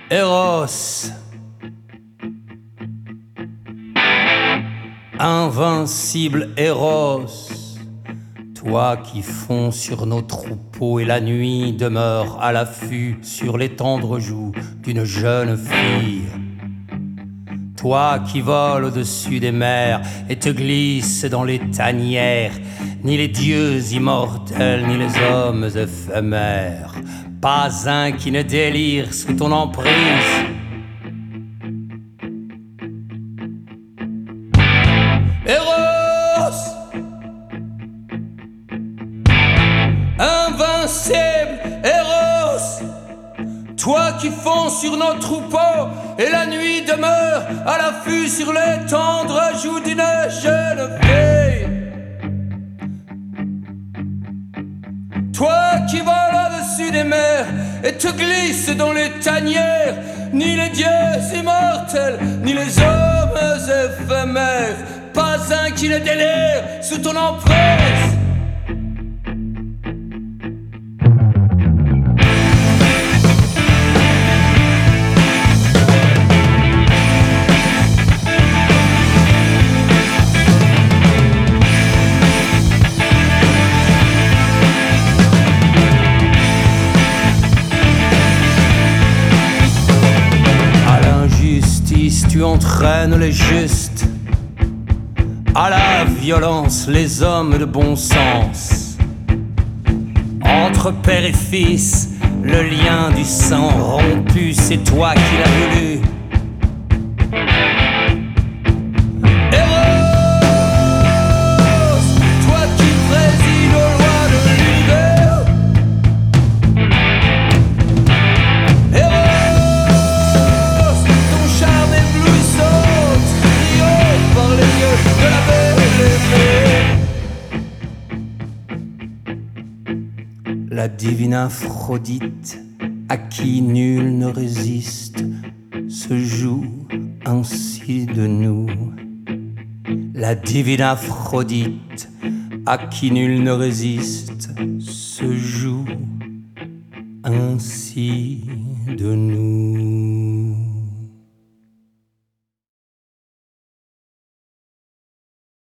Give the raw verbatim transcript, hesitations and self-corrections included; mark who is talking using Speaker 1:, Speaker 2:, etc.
Speaker 1: Eros, invincible Eros, toi qui fonds sur nos troupeaux et la nuit demeure à l'affût sur les tendres joues d'une jeune fille. Toi qui voles au-dessus des mers et te glisses dans les tanières, ni les dieux immortels ni les hommes éphémères, pas un qui ne délire sous ton emprise. Eros, invincible Eros, toi qui fonds sur nos troupeaux et la nuit demeure à l'affût sur les tendres joues d'une jeune fille. Toi qui voles au-dessus des mers et te glisses dans les tanières, ni les dieux immortels, ni les hommes éphémères, pas un qui ne délire sous ton emprise. Tu entraînes les justes, à la violence les hommes de bon sens. Entre père et fils, le lien du sang rompu, c'est toi qui l'as voulu. La divine Aphrodite, à qui nul ne résiste, se joue ainsi de nous. La divine Aphrodite, à qui nul ne résiste,